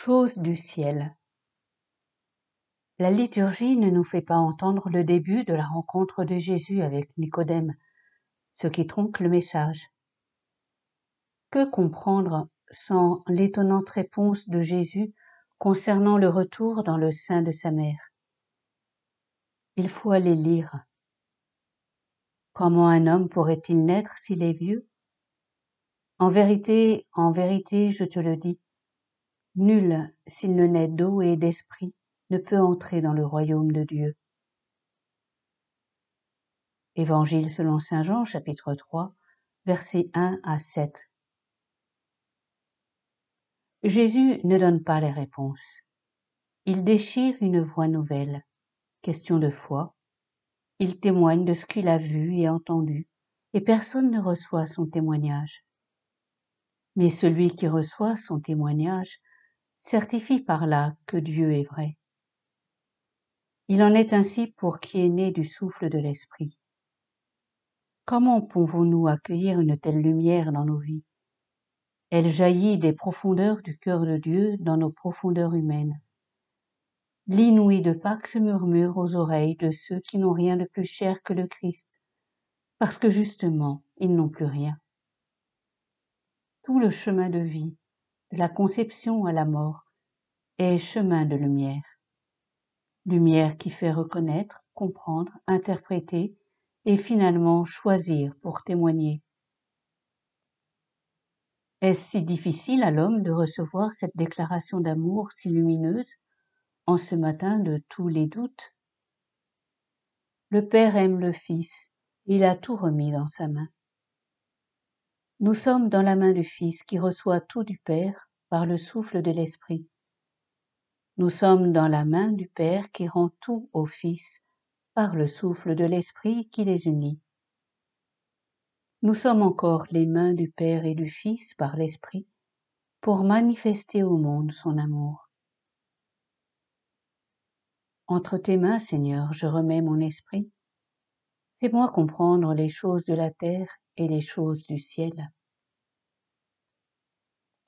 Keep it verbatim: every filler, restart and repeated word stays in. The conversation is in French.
Choses du ciel. La liturgie ne nous fait pas entendre le début de la rencontre de Jésus avec Nicodème, ce qui tronque le message. Que comprendre sans l'étonnante réponse de Jésus concernant le retour dans le sein de sa mère? Il faut aller lire. Comment un homme pourrait-il naître s'il est vieux? En vérité, en vérité, je te le dis, nul, s'il ne naît d'eau et d'esprit, ne peut entrer dans le royaume de Dieu. Évangile selon saint Jean, chapitre trois, versets un à sept. Jésus ne donne pas les réponses. Il déchire une voie nouvelle. Question de foi. Il témoigne de ce qu'il a vu et entendu, et personne ne reçoit son témoignage. Mais celui qui reçoit son témoignage certifie par là que Dieu est vrai. Il en est ainsi pour qui est né du souffle de l'Esprit. Comment pouvons-nous accueillir une telle lumière dans nos vies? Elle jaillit des profondeurs du cœur de Dieu dans nos profondeurs humaines. L'inouï de Pâques se murmure aux oreilles de ceux qui n'ont rien de plus cher que le Christ, parce que justement, ils n'ont plus rien. Tout le chemin de vie, de la conception à la mort, est chemin de lumière. Lumière qui fait reconnaître, comprendre, interpréter et finalement choisir pour témoigner. Est-ce si difficile à l'homme de recevoir cette déclaration d'amour si lumineuse en ce matin de tous les doutes? Le Père aime le Fils, il a tout remis dans sa main. Nous sommes dans la main du Fils qui reçoit tout du Père par le souffle de l'Esprit. Nous sommes dans la main du Père qui rend tout au Fils par le souffle de l'Esprit qui les unit. Nous sommes encore les mains du Père et du Fils par l'Esprit pour manifester au monde son amour. Entre tes mains, Seigneur, je remets mon esprit. Fais-moi comprendre les choses de la terre et les choses du ciel.